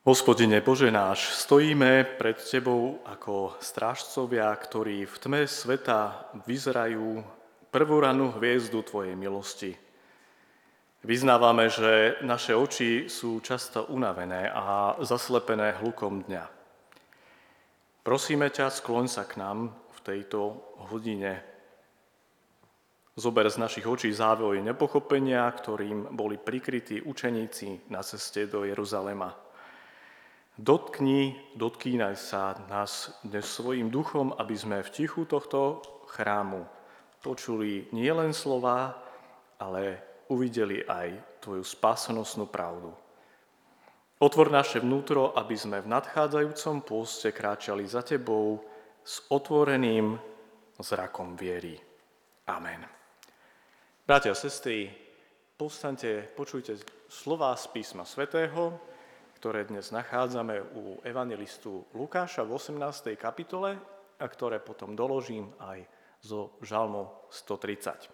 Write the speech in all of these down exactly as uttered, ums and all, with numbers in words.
Hospodine Bože náš, stojíme pred Tebou ako strážcovia, ktorí v tme sveta vyzerajú prvú rannú hviezdu Tvojej milosti. Vyznávame, že naše oči sú často unavené a zaslepené hlukom dňa. Prosíme ťa, skloň sa k nám v tejto hodine. Zober z našich očí závoj nepochopenia, ktorým boli prikrytí učeníci na ceste do Jeruzalema. Dotkni, dotkýnaj sa nás dnes svojím duchom, aby sme v tichu tohto chrámu počuli nielen slova, ale uvideli aj Tvoju spásonosnú pravdu. Otvor naše vnútro, aby sme v nadchádzajúcom pôste kráčali za Tebou s otvoreným zrakom viery. Amen. Bratia a sestry, povstaňte, počujte slová z písma svätého, ktoré dnes nachádzame u evangelistu Lukáša v osemnástej kapitole a ktoré potom doložím aj zo žalmu stotridsať.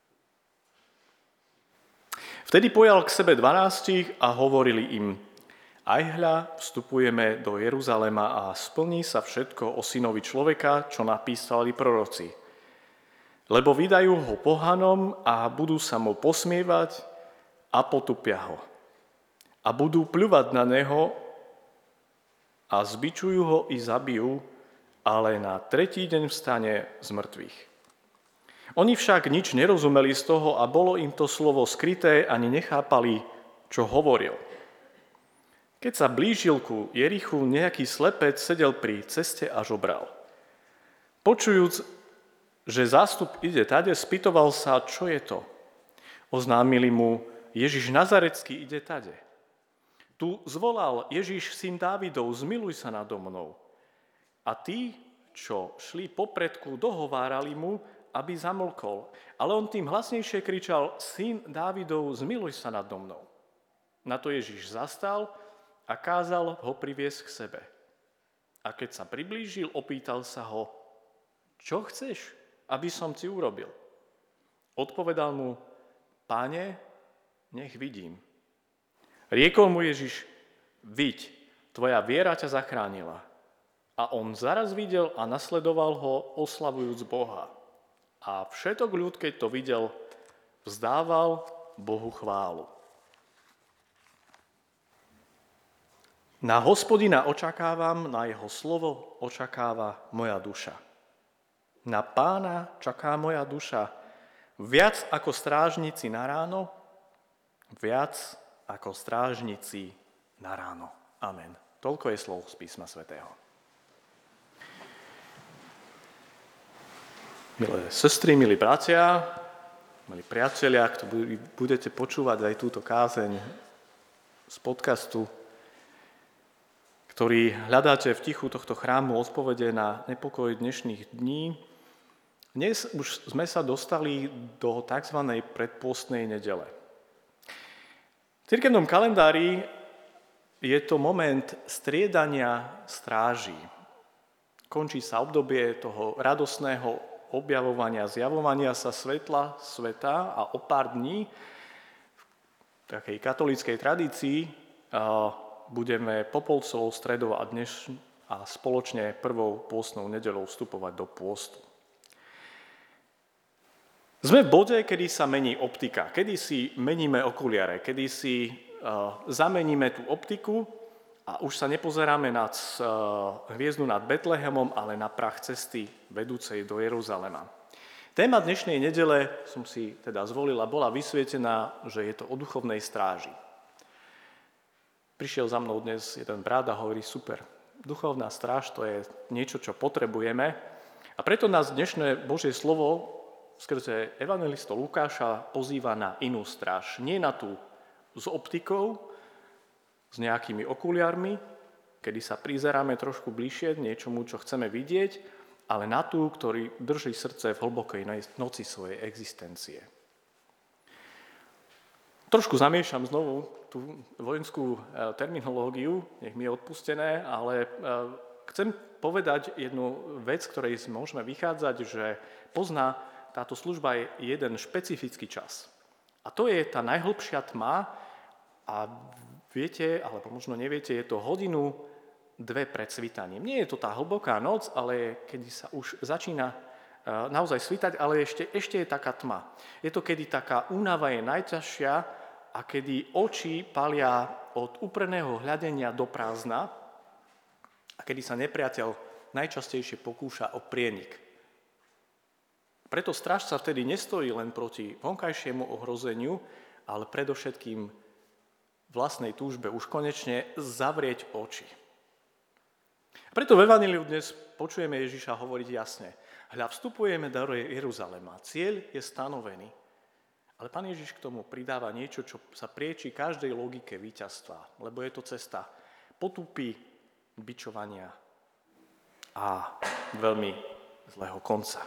Vtedy pojal k sebe dvanástich a hovorili im: Aj hľa, vstupujeme do Jeruzalema a splní sa všetko o synovi človeka, čo napísali proroci. Lebo vydajú ho pohanom a budú sa mu posmievať a potupia ho. A budú pľuvať na neho a zbičujú ho i zabijú, ale na tretí deň vstane z mŕtvych. Oni však nič nerozumeli z toho a bolo im to slovo skryté, ani nechápali, čo hovoril. Keď sa blížil ku Jerichu, nejaký slepec sedel pri ceste a žobral. Počujúc, že zástup ide tade, spýtoval sa, čo je to. Oznámili mu: Ježiš Nazarecký ide tade. Tu zvolal: Ježiš, syn Dávidov, zmiluj sa nado mnou. A tí, čo šli popredku, dohovárali mu, aby zamlkol. Ale on tým hlasnejšie kričal: Syn Dávidov, zmiluj sa nado mnou. Na to Ježiš zastal a kázal ho priviesť k sebe. A keď sa priblížil, opýtal sa ho: Čo chceš, aby som ti urobil? Odpovedal mu: Páne, nech vidím. Riekol mu Ježiš: Viď, tvoja viera ťa zachránila. A on zaraz videl a nasledoval ho, oslavujúc Boha. A všetok ľud, keď to videl, vzdával Bohu chválu. Na Hospodina očakávam, na jeho slovo očakáva moja duša. Na Pána čaká moja duša viac ako strážnici na ráno, viac ako strážnici na ráno. Amen. Toľko je slov z písma svätého. Milé sestry, milí bratia, milí priatelia, ktorí budete počúvať aj túto kázeň z podcastu, ktorý hľadáte v tichu tohto chrámu odpovede na nepokoj dnešných dní. Dnes už sme sa dostali do tzv. Predpôstnej nedele. V cirkevnom kalendári je to moment striedania stráží. Končí sa obdobie toho radosného objavovania, zjavovania sa svetla sveta a o pár dní v takej katolíckej tradícii budeme Popolcovou stredou a dnes a spoločne prvou pôstnou nedeľou vstupovať do pôstu. Sme v bode, kedy sa mení optika, kedy si meníme okuliare, kedy si uh, zameníme tú optiku a už sa nepozeráme nad uh, hviezdu nad Betlehemom, ale na prach cesty vedúcej do Jeruzalema. Téma dnešnej nedele, som si teda zvolila, bola vysvietená, že je to o duchovnej stráži. Prišiel za mnou dnes jeden brat a hovorí: super, duchovná stráž to je niečo, čo potrebujeme, a preto nás dnešné Božie slovo skrze evangelistu Lukáša pozýva na inú stráž. Nie na tú s optikou, s nejakými okuliarmi, kedy sa prizeráme trošku bližšie niečomu, čo chceme vidieť, ale na tú, ktorý drží srdce v hlbokej noci svojej existencie. Trošku zamiešam znovu tú vojenskú terminológiu, nech mi je odpustené, ale chcem povedať jednu vec, ktorej môžeme vychádzať, že pozná táto služba je jeden špecifický čas. A to je tá najhlbšia tma a Viete, alebo možno neviete, je to hodinu, dve pred svitaním. Nie je to tá hlboká noc, ale kedy sa už začína naozaj svitať, ale ešte, ešte je taká tma. Je to, kedy taká únava je najťažšia a kedy oči palia od úpreného hľadenia do prázdna a kedy sa nepriateľ najčastejšie pokúša o prienik. Preto strážca vtedy nestojí len proti vonkajšiemu ohrozeniu, ale predovšetkým vlastnej túžbe už konečne zavrieť oči. Preto v Evanjeliu dnes počujeme Ježiša hovoriť jasne. Hľa, vstupujeme do Jeruzalema, cieľ je stanovený. Ale Pán Ježiš k tomu pridáva niečo, čo sa prieči každej logike víťazstva, lebo je to cesta potupy, bičovania a veľmi zlého konca.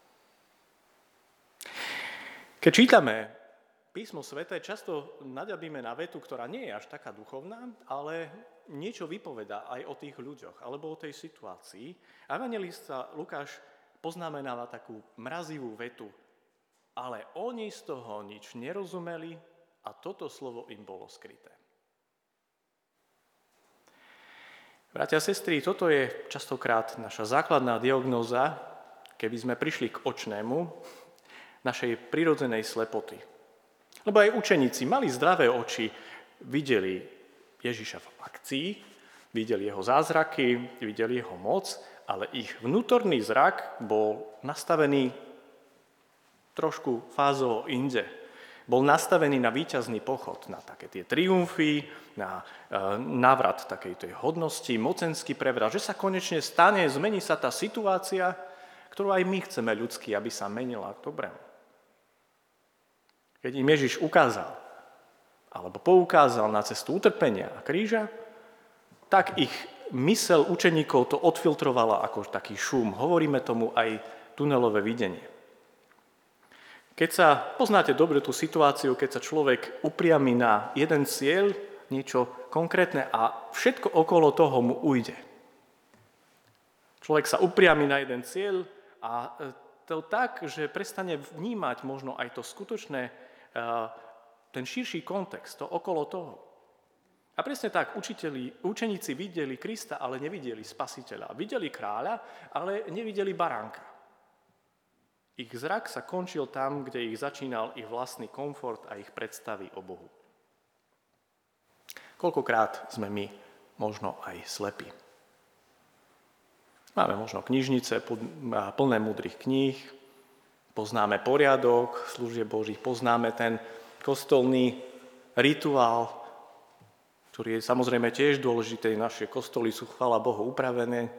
Keď čítame Písmo sväté, často naďabíme na vetu, ktorá nie je až taká duchovná, ale niečo vypovedá aj o tých ľuďoch alebo o tej situácii. Evanjelista Lukáš poznamenáva takú mrazivú vetu, ale oni z toho nič nerozumeli a toto slovo im bolo skryté. Bratia a sestry, toto je častokrát naša základná diagnóza, keby sme prišli k očnému, našej prirodzenej slepoty. Lebo aj učeníci mali zdravé oči, videli Ježiša v akcii, videli jeho zázraky, videli jeho moc, ale ich vnútorný zrak bol nastavený trošku fázovo inde. Bol nastavený na víťazný pochod, na také tie triumfy, na e, návrat takej tej hodnosti, mocenský prevrat, že sa konečne stane, zmení sa tá situácia, ktorú aj my chceme ľudsky, aby sa menila k dobrému. Keď im Ježiš ukázal, alebo poukázal na cestu utrpenia a kríža, tak ich myseľ učeníkov to odfiltrovala ako taký šum. Hovoríme tomu aj tunelové videnie. Keď sa, poznáte dobre tú situáciu, keď sa človek upriami na jeden cieľ, niečo konkrétne a všetko okolo toho mu ujde. Človek sa upriami na jeden cieľ a to tak, že prestane vnímať možno aj to skutočné, ten širší kontext, to okolo toho. A presne tak, učiteľi, učeníci videli Krista, ale nevideli Spasiteľa. Videli kráľa, ale nevideli baránka. Ich zrak sa končil tam, kde ich začínal ich vlastný komfort a ich predstavy o Bohu. Koľkokrát sme my možno aj slepí. Máme možno knižnice plné múdrych kníh, poznáme poriadok služieb Božích, poznáme ten kostolný rituál, ktorý je samozrejme tiež dôležitý. Naše kostoly sú, chvála Bohu, upravené.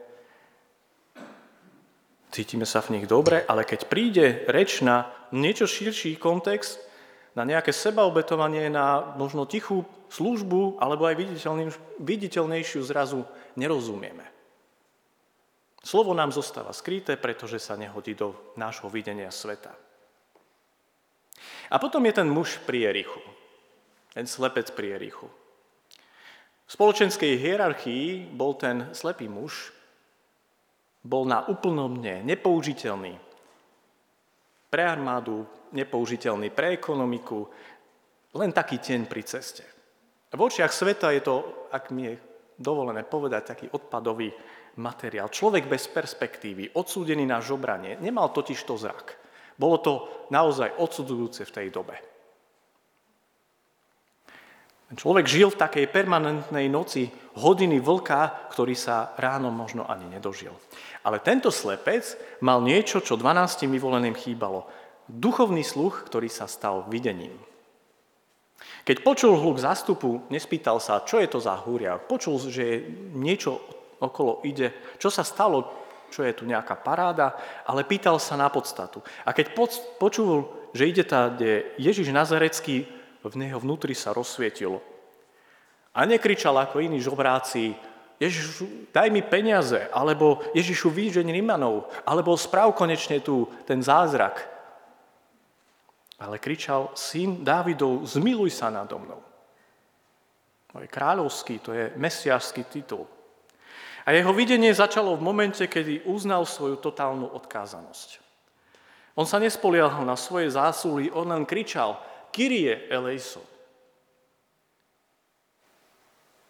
Cítime sa v nich dobre, ale keď príde reč na niečo širší kontext, na nejaké sebaobetovanie, na možno tichú službu, alebo aj viditeľnejšiu, zrazu nerozumieme. Slovo nám zostáva skryté, pretože sa nehodí do nášho videnia sveta. A potom je ten muž pri Jerichu, ten slepec pri Jerichu. V spoločenskej hierarchii bol ten slepý muž, bol na úplnom dne, nepoužiteľný pre armádu, nepoužiteľný pre ekonomiku, len taký teň pri ceste. V očiach sveta je to, ak mi je dovolené povedať, taký odpadový materiál. Človek bez perspektívy, odsúdený na žobranie, nemal totiž to zrak. Bolo to naozaj odsudzujúce v tej dobe. Človek žil v takej permanentnej noci, hodiny vlka, ktorý sa ráno možno ani nedožil. Ale tento slepec mal niečo, čo dvanástim vyvoleným chýbalo. Duchovný sluch, ktorý sa stal videním. Keď počul hluk zástupu, nespýtal sa, čo je to za húriak. Počul, že niečo okolo ide, čo sa stalo, čo je tu nejaká paráda, ale pýtal sa na podstatu. A keď počul, že ide tá, kde Ježiš Nazarecký, v neho vnútri sa rozsvietilo. A nekričal ako iní žobráci, Ježišu, daj mi peniaze, alebo Ježišu, vyžeň Rimanov, alebo správ konečne tu ten zázrak. Ale kričal, syn Dávidov, zmiluj sa nado mnou. To je kráľovský, to je mesiášsky titul. A jeho videnie začalo v momente, kedy uznal svoju totálnu odkázanosť. On sa nespoliehal na svoje zásluhy, on len kričal, Kyrie eleison.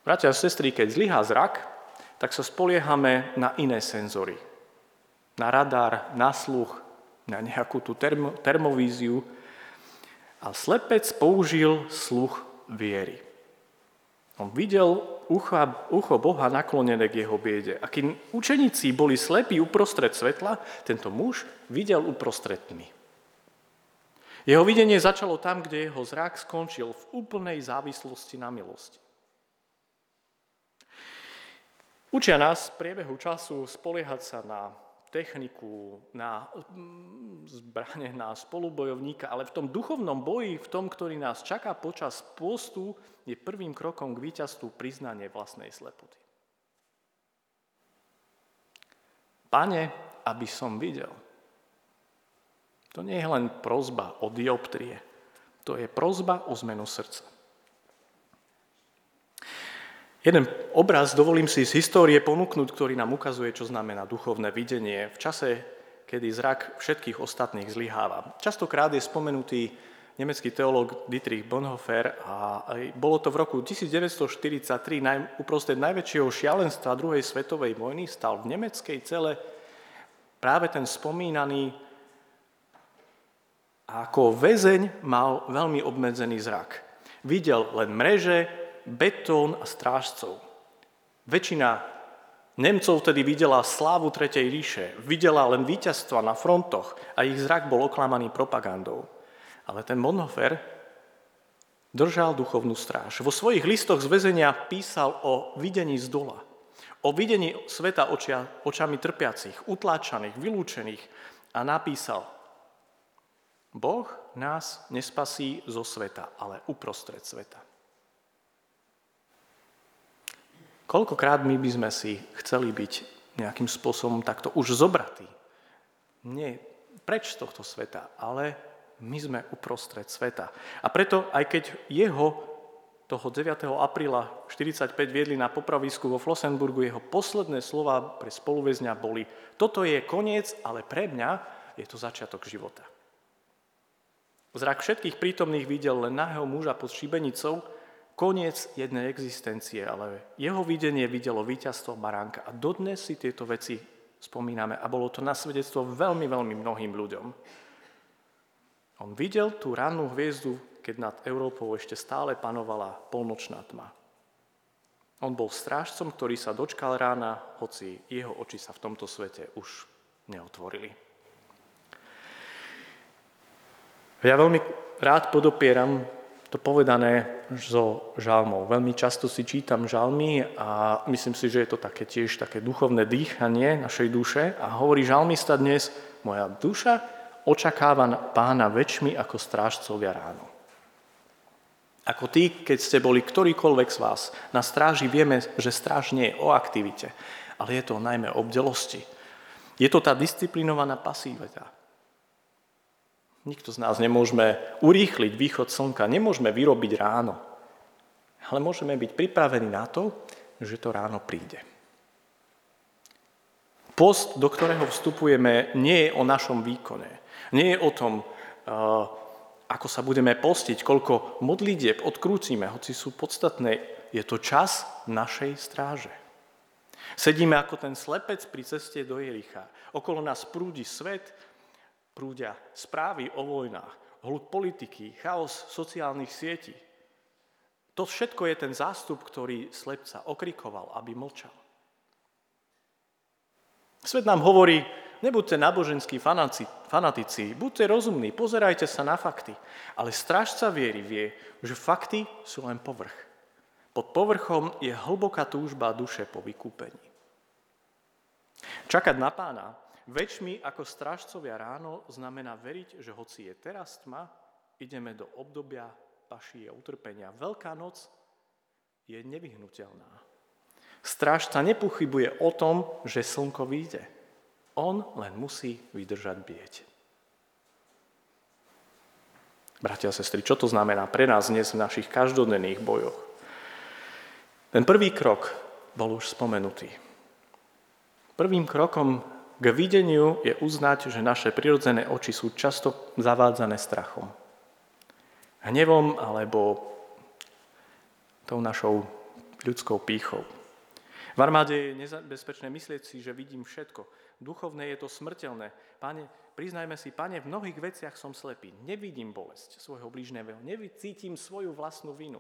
Bratia a sestry, keď zlyhá zrak, tak sa spoliehame na iné senzory. Na radar, na sluch, na nejakú tú termo, termovíziu. A slepec použil sluch viery. On videl ucho, ucho Boha naklonené k jeho biede. A keď učeníci boli slepí uprostred svetla, tento muž videl uprostred tmy. Jeho videnie začalo tam, kde jeho zrak skončil, v úplnej závislosti na milosti. Učia nás v priebehu času spoliehať sa na techniku, na zbrane, na spolubojovníka, ale v tom duchovnom boji, v tom, ktorý nás čaká počas pôstu, je prvým krokom k víťazstvu priznanie vlastnej slepoty. Pane, aby som videl. To nie je len prosba o dioptrie, to je prosba o zmenu srdca. Jeden obraz, dovolím si z histórie ponúknuť, ktorý nám ukazuje, čo znamená duchovné videnie v čase, kedy zrak všetkých ostatných zlyháva. Častokrát je spomenutý nemecký teológ Dietrich Bonhoeffer a bolo to v roku devätnásťstoštyridsaťtri, uprostred najväčšieho šialenstva druhej svetovej vojny, stal v nemeckej cele práve ten spomínaný a ako väzeň mal veľmi obmedzený zrak. Videl len mreže, betón a strážcov. Väčšina Nemcov vtedy videla slávu Tretej ríše, videla len víťazstva na frontoch a ich zrak bol oklamaný propagandou. Ale ten Bonhoeffer držal duchovnú stráž. Vo svojich listoch z väzenia písal o videní z dola, o videní sveta očia, očami trpiacich, utláčaných, vylúčených a napísal: Boh nás nespasí zo sveta, ale uprostred sveta. Koľkokrát my by sme si chceli byť nejakým spôsobom takto už zobratí. Nie preč z tohto sveta, ale my sme uprostred sveta. A preto, aj keď jeho toho deviateho apríla štyridsaťpäť viedli na popravisku vo Flossenburgu, jeho posledné slova pre spoluväzňa boli: toto je koniec, ale pre mňa je to začiatok života. Zrak všetkých prítomných videl len nahého muža pod šibenicou, koniec jednej existencie, ale jeho videnie videlo víťazstvo baránka. A dodnes si tieto veci spomíname a bolo to na svedectvo veľmi, veľmi mnohým ľuďom. On videl tú rannú hviezdu, keď nad Európou ešte stále panovala polnočná tma. On bol strážcom, ktorý sa dočkal rána, hoci jeho oči sa v tomto svete už neotvorili. Ja veľmi rád podopieram to povedané zo žalmov. Veľmi často si čítam žalmy a myslím si, že je to také tiež také duchovné dýchanie našej duše a hovorí žalmista dnes: moja duša očakáva Pána väčšmi ako strážcovia ráno. Ako tí, keď ste boli ktorýkoľvek z vás na stráži, vieme, že stráž nie je o aktivite, ale je to najmä o bdelosti. Je to tá disciplinovaná pasívita. Nikto z nás nemôžeme urýchliť východ slnka, nemôžeme vyrobiť ráno, ale môžeme byť pripravení na to, že to ráno príde. Post, do ktorého vstupujeme, nie je o našom výkone. Nie je o tom, ako sa budeme postiť, koľko modlitieb odkrúcime, hoci sú podstatné. Je to čas našej stráže. Sedíme ako ten slepec pri ceste do Jericha. Okolo nás prúdi svet, prúdia správy o vojnách, hľud politiky, chaos sociálnych sietí. To všetko je ten zástup, ktorý slepca okrikoval, aby mlčal. Svet nám hovorí: nebuďte náboženskí fanatici, buďte rozumní, pozerajte sa na fakty. Ale strážca viery vie, že fakty sú len povrch. Pod povrchom je hlboká túžba duše po vykúpení. Čakať na Pána väčšmi ako strážcovia ráno znamená veriť, že hoci je teraz tma, ideme do obdobia paší a utrpenia. Veľká noc je nevyhnutelná. Strážca nepochybuje o tom, že slnko vyjde. On len musí vydržať bieť. Bratia a sestry, čo to znamená pre nás dnes v našich každodenných bojoch? Ten prvý krok bol už spomenutý. Prvým krokom k videniu je uznať, že naše prirodzené oči sú často zavádzané strachom. Hnevom alebo tou našou ľudskou pýchou. V armáde je nebezpečné myslieť si, že vidím všetko. Duchovné je to smrteľné. Pane, priznajme si, Pane, v mnohých veciach som slepý. Nevidím bolesť svojho blížneho. Nevycítim svoju vlastnú vinu.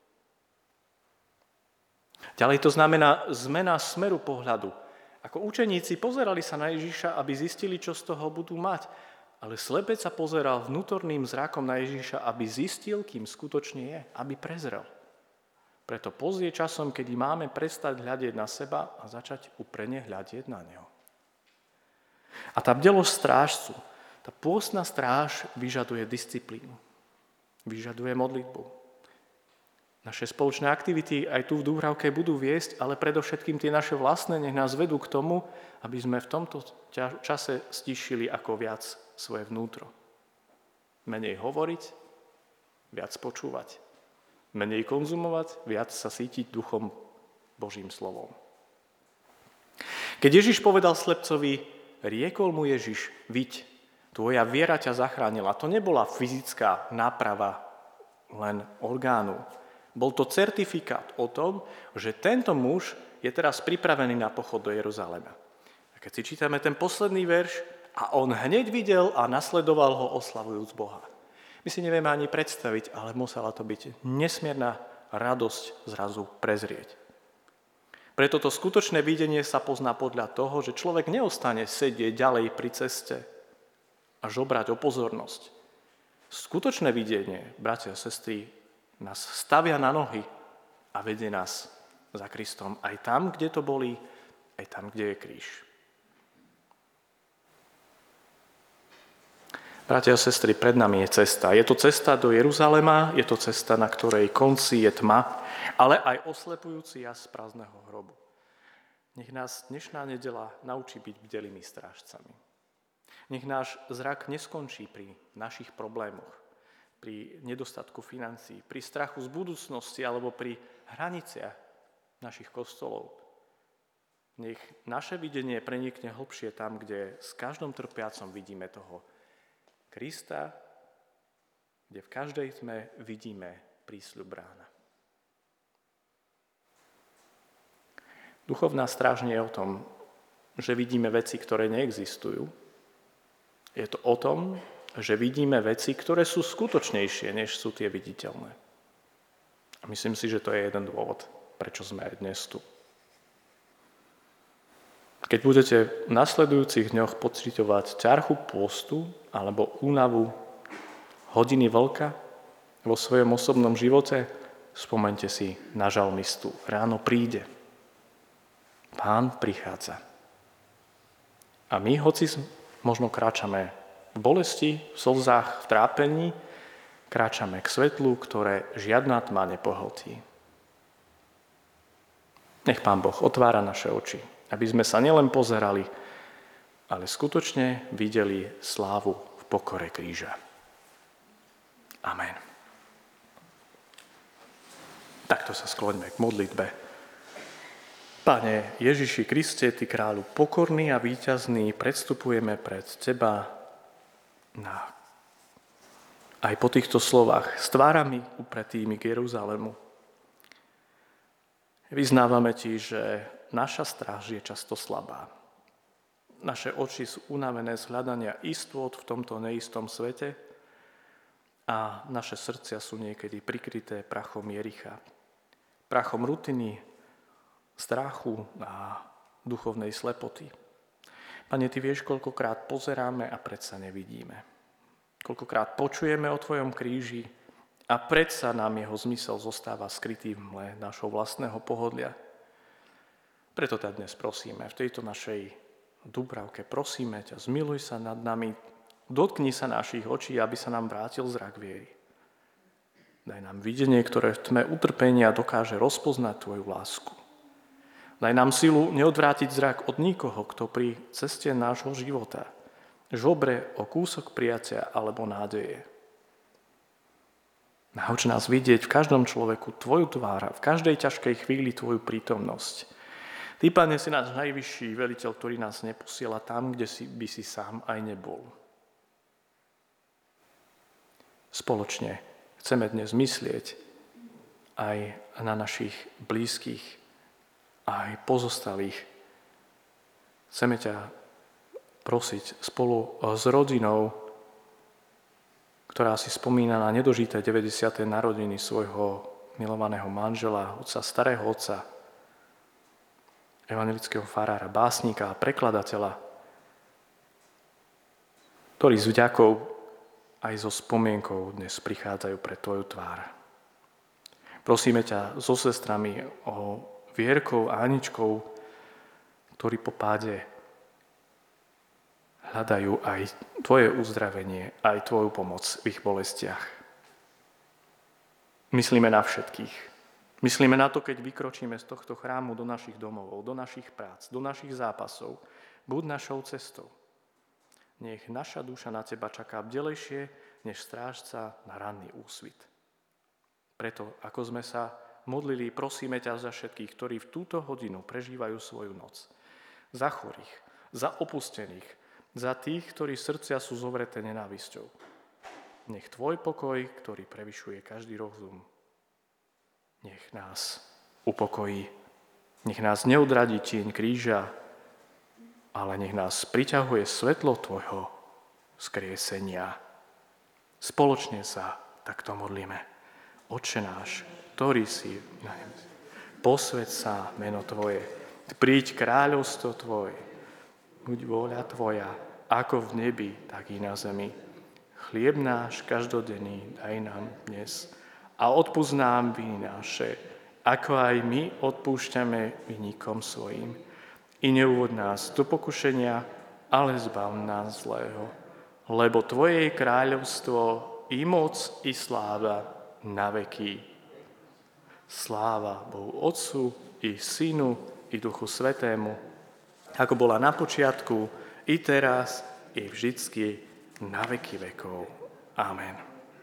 Ďalej to znamená zmena smeru pohľadu. Ako učeníci pozerali sa na Ježiša, aby zistili, čo z toho budú mať. Ale slepec sa pozeral vnútorným zrakom na Ježiša, aby zistil, kým skutočne je, aby prezrel. Preto pozrie časom, kedy máme prestať hľadieť na seba a začať uprene hľadieť na neho. A tá bdelosť strážcu, tá pôstna stráž vyžaduje disciplínu, vyžaduje modlitbu. Naše spoločné aktivity aj tu v Dúbravke budú viesť, ale predovšetkým tie naše vlastné nech nás vedú k tomu, aby sme v tomto čase stíšili ako viac svoje vnútro. Menej hovoriť, viac počúvať. Menej konzumovať, viac sa sítiť duchom Božím slovom. Keď Ježiš povedal slepcovi, riekol mu Ježiš, viď, tvoja viera ťa zachránila. To nebola fyzická náprava len orgánu. Bol to certifikát o tom, že tento muž je teraz pripravený na pochod do Jeruzalema. A keď si čítame ten posledný verš, a on hneď videl a nasledoval ho oslavujúc Boha. My si nevieme ani predstaviť, ale musela to byť nesmierna radosť zrazu prezrieť. Preto to skutočné videnie sa pozná podľa toho, že človek neostane sedieť ďalej pri ceste a žobrať o pozornosť. Skutočné videnie, bratia a sestry, nás stavia na nohy a vedie nás za Kristom aj tam, kde to bolí, aj tam, kde je kríž. Bratia a sestry, pred nami je cesta. Je to cesta do Jeruzalema, je to cesta, na ktorej konci je tma, ale aj oslepujúci jas prázdneho hrobu. Nech nás dnešná nedeľa naučí byť bdelými strážcami. Nech náš zrak neskončí pri našich problémoch, pri nedostatku financií, pri strachu z budúcnosti alebo pri hraniciach našich kostolov. Nech naše videnie prenikne hlbšie tam, kde s každým trpiacom vidíme toho Krista, kde v každej tme vidíme prísľub rána. Duchovná stráž nie je o tom, že vidíme veci, ktoré neexistujú. Je to o tom, že vidíme veci, ktoré sú skutočnejšie, než sú tie viditeľné. A myslím si, že to je jeden dôvod, prečo sme aj dnes tu. Keď budete v nasledujúcich dňoch pociťovať ťarchu pôstu alebo únavu hodiny vlka vo svojom osobnom živote, spomeňte si na žalmistu. Ráno príde. Pán prichádza. A my, hoci možno kráčame v bolesti, v slzách, v trápení, kráčame k svetlu, ktoré žiadna tma nepohltí. Nech Pán Boh otvára naše oči, aby sme sa nielen pozerali, ale skutočne videli slávu v pokore kríža. Amen. Takto sa skloňme k modlitbe. Pane Ježiši Kriste, Ty kráľu pokorný a víťazný, predstupujeme pred Teba na, aj po týchto slovách s tvárami upretými k Jeruzalému. Vyznávame Ti, že naša stráž je často slabá. Naše oči sú unavené z hľadania istôt v tomto neistom svete a naše srdcia sú niekedy prikryté prachom Jericha. Prachom rutiny, strachu a duchovnej slepoty. Pane, Ty vieš, koľkokrát pozeráme a predsa nevidíme. Koľkokrát počujeme o Tvojom kríži a predsa nám jeho zmysel zostáva skrytý v mle našho vlastného pohodlia. Preto ťa dnes prosíme, v tejto našej Dúbravke, prosíme ťa, zmiluj sa nad nami, dotkni sa našich očí, aby sa nám vrátil zrak viery. Daj nám videnie, ktoré v tme utrpenia dokáže rozpoznať Tvoju lásku. Daj nám silu neodvrátiť zrak od nikoho, kto pri ceste nášho života žobre o kúsok prijatia alebo nádeje. Nauč nás vidieť v každom človeku Tvoju tvár, v každej ťažkej chvíli Tvoju prítomnosť. Ty, Pane, si náš najvyšší veliteľ, ktorý nás neposiela tam, kde si, by si sám aj nebol. Spoločne chceme dnes myslieť aj na našich blízkych, aj pozostalých. Chceme ťa prosiť spolu s rodinou, ktorá si spomína na nedožité deväťdesiate narodiny svojho milovaného manžela, otca, starého otca, evanjelického farára, básnika a prekladateľa, ktorí s vďakou aj so spomienkou dnes prichádzajú pre tvoju tvár. Prosíme ťa so sestrami o Vierkou a Aničkou, ktorí po páde hľadajú aj tvoje uzdravenie, aj tvoju pomoc v ich bolestiach. Myslíme na všetkých. Myslíme na to, keď vykročíme z tohto chrámu do našich domovov, do našich prác, do našich zápasov. Buď našou cestou. Nech naša duša na teba čaká bdelejšie, než strážca na ranný úsvit. Preto, ako sme sa modlili, prosíme ťa za všetkých, ktorí v túto hodinu prežívajú svoju noc. Za chorých, za opustených, za tých, ktorí srdcia sú zovreté nenávisťou. Nech tvoj pokoj, ktorý prevyšuje každý rozum, nech nás upokojí. Nech nás neodradí tieň kríža, ale nech nás priťahuje svetlo tvojho vzkriesenia. Spoločne sa takto modlíme. Otče náš, ktorý si na nebi, posväť sa meno tvoje, príď kráľovstvo tvoje, buď vôľa tvoja, ako v nebi, tak i na zemi. Chlieb náš každodenný daj nám dnes a odpusť nám viny naše, ako aj my odpúšťame vinníkom svojim. I neuvod nás do pokušenia, ale zbav nás zlého. Lebo tvoje je kráľovstvo, i moc, i sláva na veky. Sláva Bohu Otcu, i Synu, i Duchu Svätému, ako bola na počiatku, i teraz, i vždycky, na veky vekov. Amen.